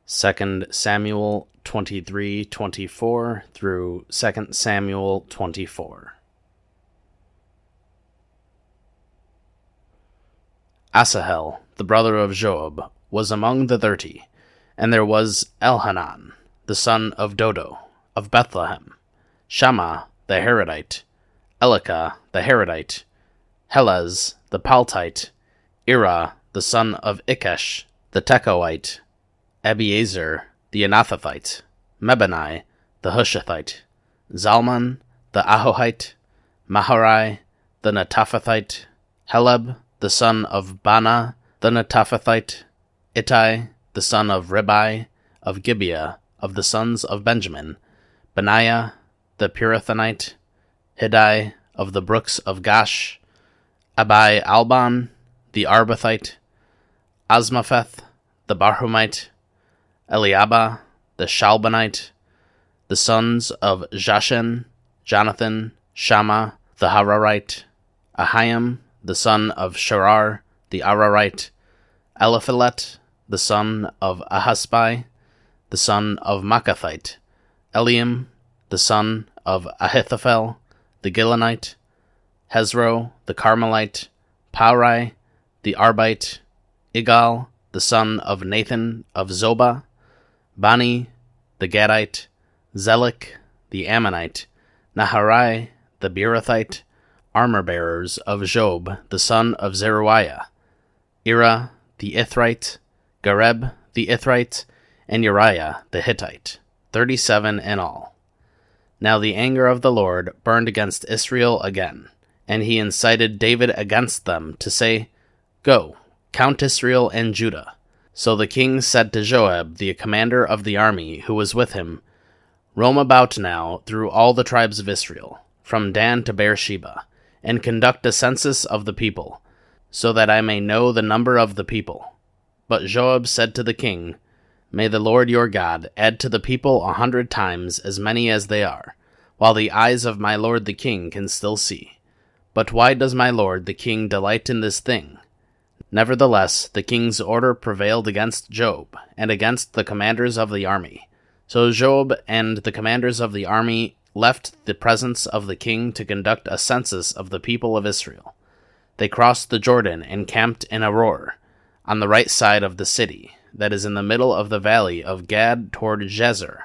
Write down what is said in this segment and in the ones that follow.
2 Samuel 23:24 through 2 Samuel 24. Asahel, the brother of Joab, was among the 30, and there was Elhanan, the son of Dodo, of Bethlehem, Shammah the Harodite, Elikah the Harodite, Helez the Paltite, Ira the son of Ikesh the Tekoite, Abiezer the Anathothite, Mebani the Hushathite, Zalman the Ahohite, Maharai the Netophathite, Heleb the son of Bana the Netophathite, Ittai the son of Ribai of Gibeah of the sons of Benjamin, Benaiah the Pirathonite, Hiddai of the brooks of Gash, Abai Alban the Arbathite, Asmapheth the Barhumite, Eliabah the Shalbanite, the sons of Jashen, Jonathan, Shammah the Hararite, Ahiam the son of Sharar the Ararite, Eliphelet the son of Ahasbai, the son of Makathite, Eliam the son of Ahithophel the Gilonite, Hezro the Carmelite, Paurai the Arbite, Igal the son of Nathan of Zobah, Bani the Gadite, Zelik the Ammonite, Naharai the Beerothite, armor-bearers of Job the son of Zeruiah, Ira the Ithrite, Gareb the Ithrite, and Uriah the Hittite, 37 in all. Now the anger of the Lord burned against Israel again, and he incited David against them to say, "Go, count Israel and Judah." So the king said to Joab, the commander of the army who was with him, "Roam about now through all the tribes of Israel, from Dan to Beersheba, and conduct a census of the people, so that I may know the number of the people." But Joab said to the king, "May the Lord your God add to the people 100 times as many as they are, while the eyes of my lord the king can still see. But why does my lord the king delight in this thing?" Nevertheless, the king's order prevailed against Joab, and against the commanders of the army. So Joab and the commanders of the army left the presence of the king to conduct a census of the people of Israel. They crossed the Jordan and camped in Aroer, on the right side of the city, that is in the middle of the valley of Gad toward Jezer.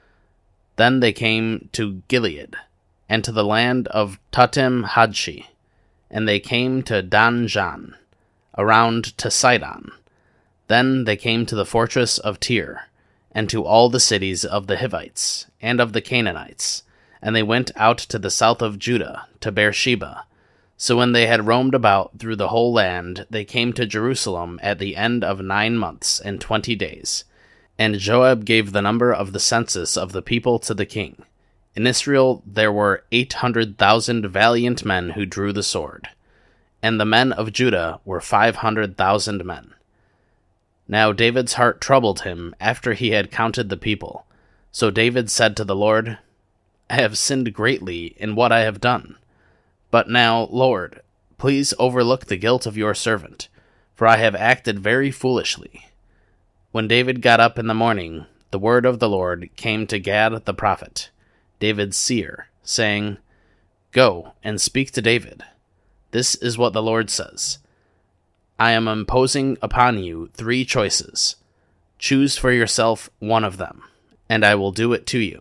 Then they came to Gilead, and to the land of Tatim Hadshi, and they came to Dan-jan, around to Sidon. Then they came to the fortress of Tyre, and to all the cities of the Hivites, and of the Canaanites, and they went out to the south of Judah, to Beersheba. So when they had roamed about through the whole land, they came to Jerusalem at the end of 9 months and 20 days. And Joab gave the number of the census of the people to the king. In Israel there were 800,000 valiant men who drew the sword, and the men of Judah were 500,000 men. Now David's heart troubled him after he had counted the people. So David said to the Lord, "I have sinned greatly in what I have done. But now, Lord, please overlook the guilt of your servant, for I have acted very foolishly." When David got up in the morning, the word of the Lord came to Gad the prophet, David's seer, saying, "Go and speak to David. This is what the Lord says. I am imposing upon you 3 choices. Choose for yourself one of them, and I will do it to you."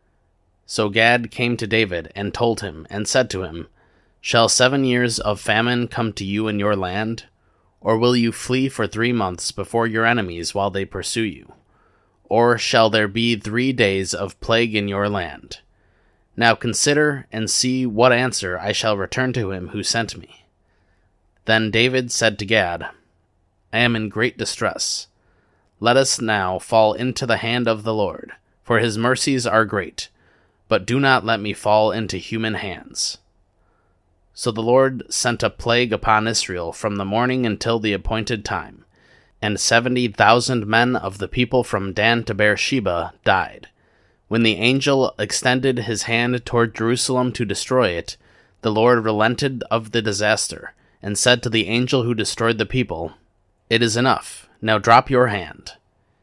So Gad came to David and told him, and said to him, "Shall 7 years of famine come to you in your land? Or will you flee for 3 months before your enemies while they pursue you? Or shall there be 3 days of plague in your land? Now consider and see what answer I shall return to him who sent me." Then David said to Gad, "I am in great distress. Let us now fall into the hand of the Lord, for his mercies are great, but do not let me fall into human hands." So the Lord sent a plague upon Israel from the morning until the appointed time, and 70,000 men of the people from Dan to Beersheba died. When the angel extended his hand toward Jerusalem to destroy it, the Lord relented of the disaster, and said to the angel who destroyed the people, "It is enough. Now drop your hand."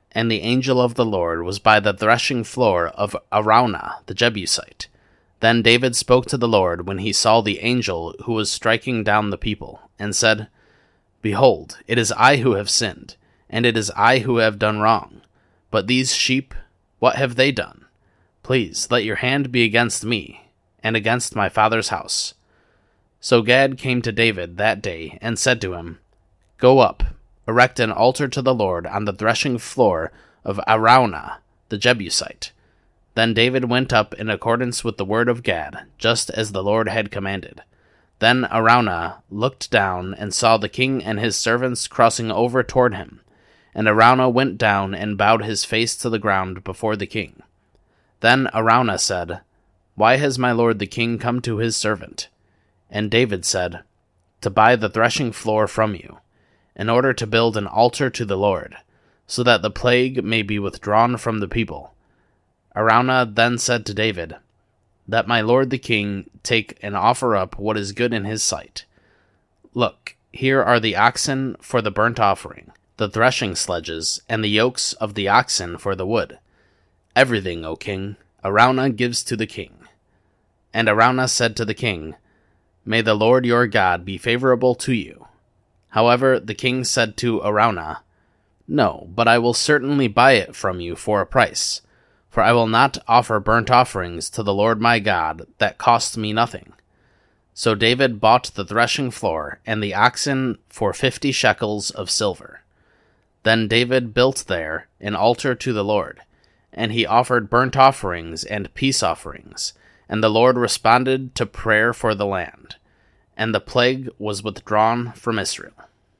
And the angel of the Lord was by the threshing floor of Araunah the Jebusite. Then David spoke to the Lord when he saw the angel who was striking down the people, and said, Behold, it is I who have sinned, and it is I who have done wrong. But these sheep, what have they done? Please, let your hand be against me, and against my father's house. So Gad came to David that day, and said to him, Go up, erect an altar to the Lord on the threshing floor of Araunah the Jebusite. Then David went up in accordance with the word of Gad, just as the Lord had commanded. Then Araunah looked down and saw the king and his servants crossing over toward him. And Araunah went down and bowed his face to the ground before the king. Then Araunah said, Why has my lord the king come to his servant? And David said, To buy the threshing floor from you, in order to build an altar to the Lord, so that the plague may be withdrawn from the people. Araunah then said to David, Let my lord the king take and offer up what is good in his sight. Look, here are the oxen for the burnt offering, the threshing sledges, and the yokes of the oxen for the wood. Everything, O king, Araunah gives to the king. And Araunah said to the king, May the Lord your God be favorable to you. However, the king said to Araunah, No, but I will certainly buy it from you for a price. For I will not offer burnt offerings to the Lord my God that cost me nothing. So David bought the threshing floor and the oxen for 50 shekels of silver. Then David built there an altar to the Lord, and he offered burnt offerings and peace offerings, and the Lord responded to prayer for the land, and the plague was withdrawn from Israel.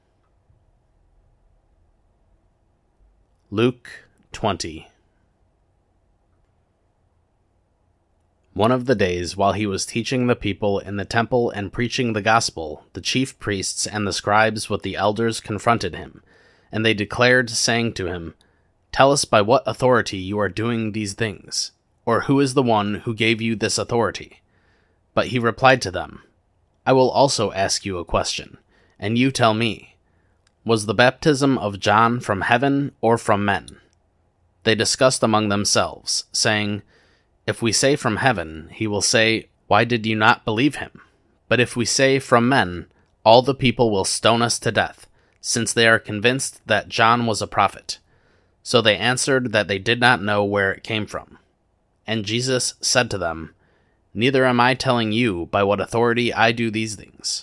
Luke 20. One of the days, while he was teaching the people in the temple and preaching the gospel, the chief priests and the scribes with the elders confronted him, and they declared, saying to him, Tell us by what authority you are doing these things, or who is the one who gave you this authority? But he replied to them, I will also ask you a question, and you tell me, Was the baptism of John from heaven or from men? They discussed among themselves, saying, If we say from heaven, he will say, Why did you not believe him? But if we say from men, all the people will stone us to death, since they are convinced that John was a prophet. So they answered that they did not know where it came from. And Jesus said to them, Neither am I telling you by what authority I do these things.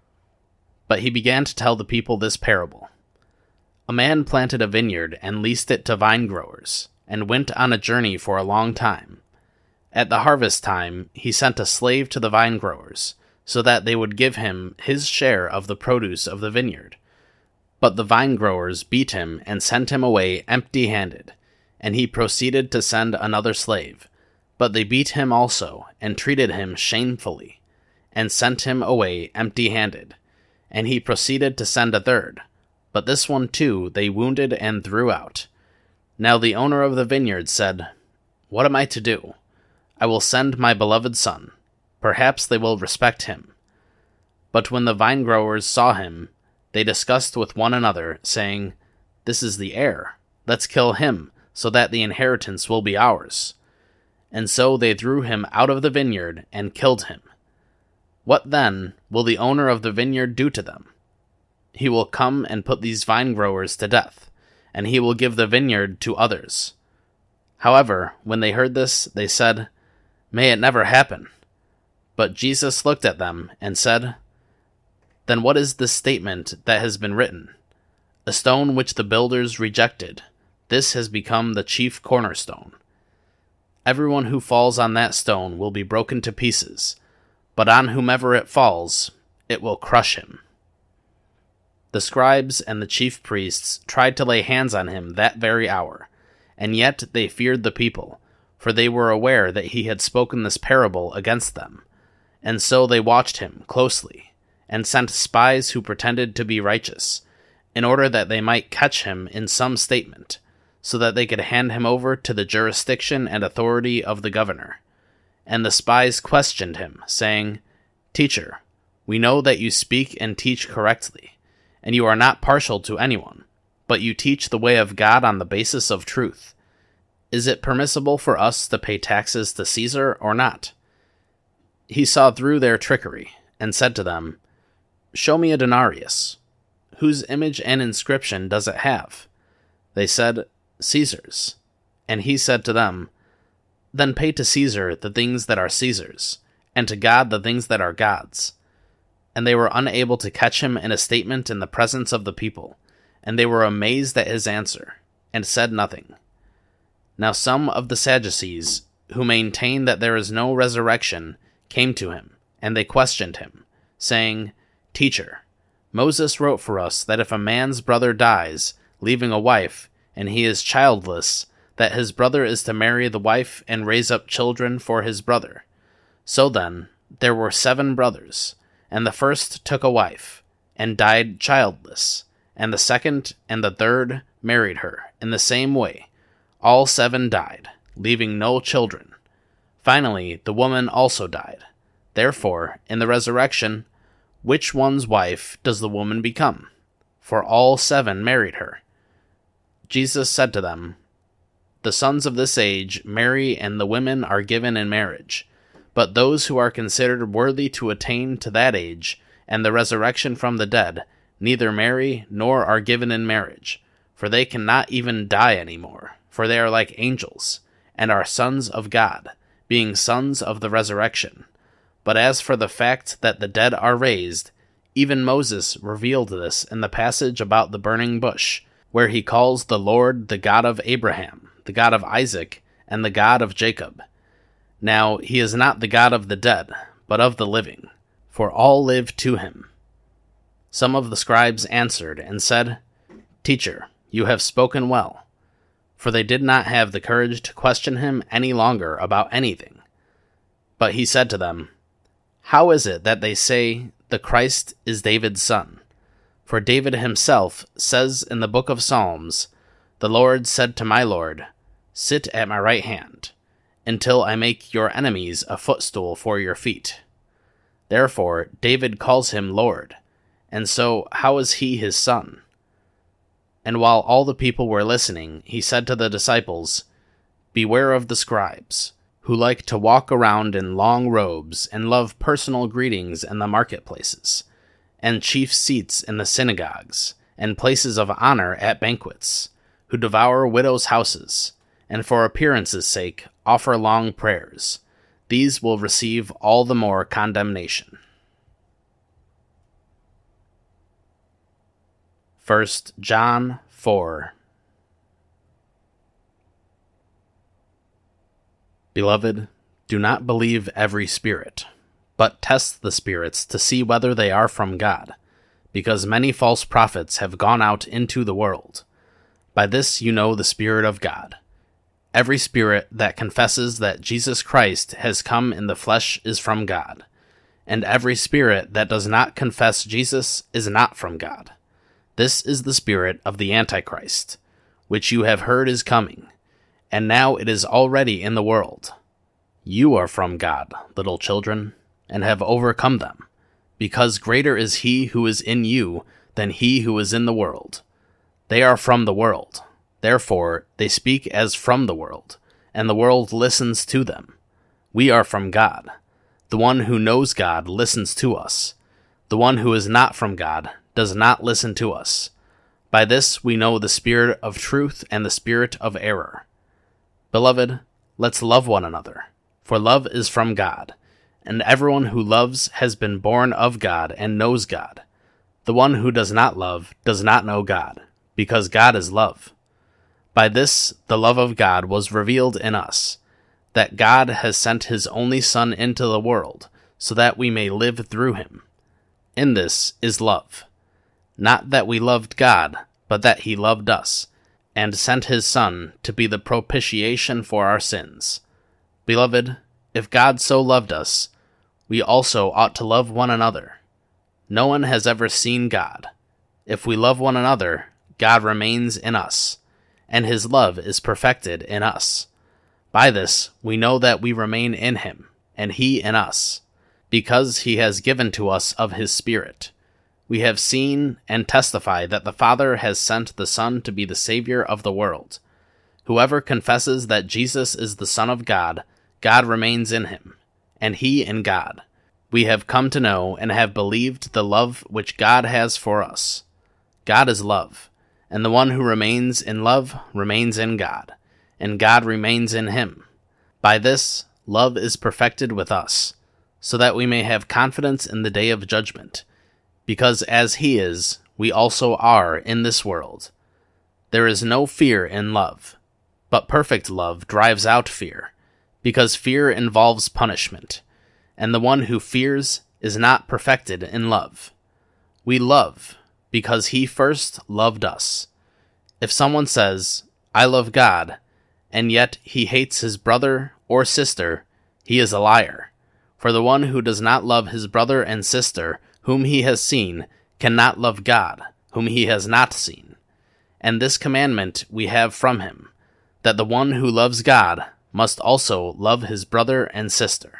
But he began to tell the people this parable. A man planted a vineyard and leased it to vine growers, and went on a journey for a long time. At the harvest time, he sent a slave to the vine growers, so that they would give him his share of the produce of the vineyard. But the vine growers beat him and sent him away empty-handed, and he proceeded to send another slave. But they beat him also, and treated him shamefully, and sent him away empty-handed. And he proceeded to send a third. But this one too they wounded and threw out. Now the owner of the vineyard said, What am I to do? I will send my beloved son. Perhaps they will respect him. But when the vine growers saw him, they discussed with one another, saying, This is the heir. Let's kill him, so that the inheritance will be ours. And so they threw him out of the vineyard and killed him. What then will the owner of the vineyard do to them? He will come and put these vine growers to death, and he will give the vineyard to others. However, when they heard this, they said, May it never happen. But Jesus looked at them and said, Then what is this statement that has been written? A stone which the builders rejected, this has become the chief cornerstone. Everyone who falls on that stone will be broken to pieces, but on whomever it falls, it will crush him. The scribes and the chief priests tried to lay hands on him that very hour, and yet they feared the people, for they were aware that he had spoken this parable against them. And so they watched him closely, and sent spies who pretended to be righteous, in order that they might catch him in some statement, so that they could hand him over to the jurisdiction and authority of the governor. And the spies questioned him, saying, Teacher, we know that you speak and teach correctly, and you are not partial to anyone, but you teach the way of God on the basis of truth. Is it permissible for us to pay taxes to Caesar or not?" He saw through their trickery, and said to them, "Show me a denarius. Whose image and inscription does it have?" They said, "Caesar's." And he said to them, "Then pay to Caesar the things that are Caesar's, and to God the things that are God's." And they were unable to catch him in a statement in the presence of the people, and they were amazed at his answer, and said nothing. Now some of the Sadducees, who maintain that there is no resurrection, came to him, and they questioned him, saying, "Teacher, Moses wrote for us that if a man's brother dies, leaving a wife, and he is childless, that his brother is to marry the wife and raise up children for his brother. So then, there were 7 brothers, and the first took a wife, and died childless, and the second and the third married her in the same way. All 7 died, leaving no children. Finally, the woman also died. Therefore, in the resurrection, which one's wife does the woman become? For all 7 married her." Jesus said to them, "The sons of this age marry, and the women are given in marriage. But those who are considered worthy to attain to that age and the resurrection from the dead neither marry nor are given in marriage, for they cannot even die any more, for they are like angels, and are sons of God, being sons of the resurrection. But as for the fact that the dead are raised, even Moses revealed this in the passage about the burning bush, where he calls the Lord the God of Abraham, the God of Isaac, and the God of Jacob. Now he is not the God of the dead, but of the living, for all live to him." Some of the scribes answered and said, "Teacher, you have spoken well." For they did not have the courage to question him any longer about anything. But he said to them, "How is it that they say the Christ is David's son? For David himself says in the book of Psalms, 'The Lord said to my Lord, sit at my right hand, until I make your enemies a footstool for your feet.' Therefore David calls him Lord, and so how is he his son?" And while all the people were listening, he said to the disciples, "Beware of the scribes, who like to walk around in long robes and love personal greetings in the marketplaces, and chief seats in the synagogues, and places of honor at banquets, who devour widows' houses, and for appearance's sake offer long prayers. These will receive all the more condemnation." 1 John 4. Beloved, do not believe every spirit, but test the spirits to see whether they are from God, because many false prophets have gone out into the world. By this you know the Spirit of God. Every spirit that confesses that Jesus Christ has come in the flesh is from God, and every spirit that does not confess Jesus is not from God. This is the spirit of the Antichrist, which you have heard is coming, and now it is already in the world. You are from God, little children, and have overcome them, because greater is he who is in you than he who is in the world. They are from the world, therefore they speak as from the world, and the world listens to them. We are from God. The one who knows God listens to us. The one who is not from God does not listen to us. By this we know the spirit of truth and the spirit of error. Beloved, let's love one another, for love is from God, and everyone who loves has been born of God and knows God. The one who does not love does not know God, because God is love. By this the love of God was revealed in us, that God has sent his only Son into the world, so that we may live through him. In this is love. Not that we loved God, but that he loved us, and sent his Son to be the propitiation for our sins. Beloved, if God so loved us, we also ought to love one another. No one has ever seen God. If we love one another, God remains in us, and his love is perfected in us. By this we know that we remain in him, and he in us, because he has given to us of his Spirit. We have seen and testify that the Father has sent the Son to be the Savior of the world. Whoever confesses that Jesus is the Son of God, God remains in him, and he in God. We have come to know and have believed the love which God has for us. God is love, and the one who remains in love remains in God, and God remains in him. By this, love is perfected with us, so that we may have confidence in the day of judgment, because as he is, we also are in this world. There is no fear in love, but perfect love drives out fear, because fear involves punishment, and the one who fears is not perfected in love. We love because he first loved us. If someone says, "I love God," and yet he hates his brother or sister, he is a liar. For the one who does not love his brother and sister whom he has seen cannot love God, whom he has not seen. And this commandment we have from him, that the one who loves God must also love his brother and sister.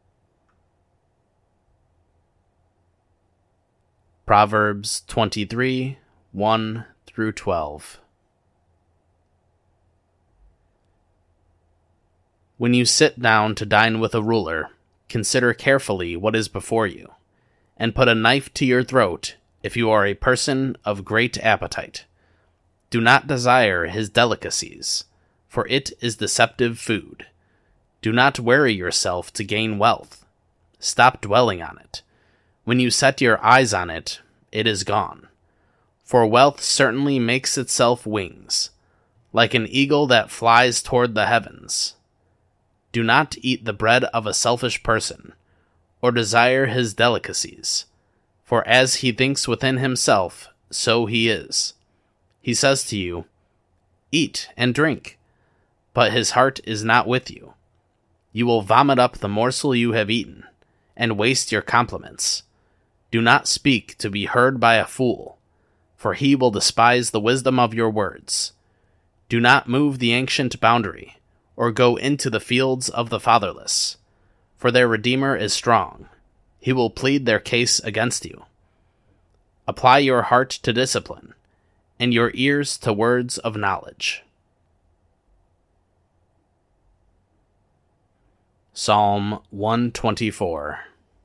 Proverbs 23, 1-12. When you sit down to dine with a ruler, consider carefully what is before you, and put a knife to your throat if you are a person of great appetite. Do not desire his delicacies, for it is deceptive food. Do not worry yourself to gain wealth. Stop dwelling on it. When you set your eyes on it, it is gone. For wealth certainly makes itself wings, like an eagle that flies toward the heavens. Do not eat the bread of a selfish person, or desire his delicacies, for as he thinks within himself, so he is. He says to you, "Eat and drink," but his heart is not with you. You will vomit up the morsel you have eaten, and waste your compliments. Do not speak to be heard by a fool, for he will despise the wisdom of your words. Do not move the ancient boundary, or go into the fields of the fatherless, for their Redeemer is strong. He will plead their case against you. Apply your heart to discipline, and your ears to words of knowledge. Psalm 124.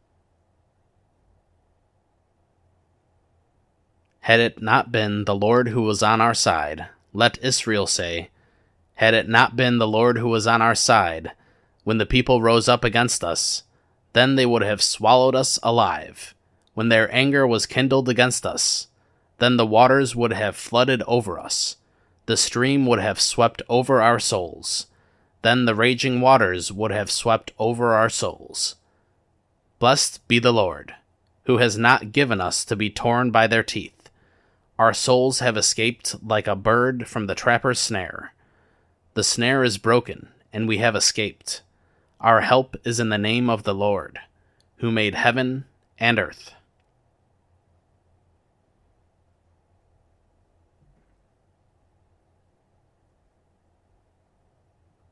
Had it not been the Lord who was on our side, let Israel say, had it not been the Lord who was on our side, when the people rose up against us, then they would have swallowed us alive. When their anger was kindled against us, then the waters would have flooded over us. The stream would have swept over our souls. Then the raging waters would have swept over our souls. Blessed be the Lord, who has not given us to be torn by their teeth. Our souls have escaped like a bird from the trapper's snare. The snare is broken, and we have escaped. Our help is in the name of the Lord, who made heaven and earth.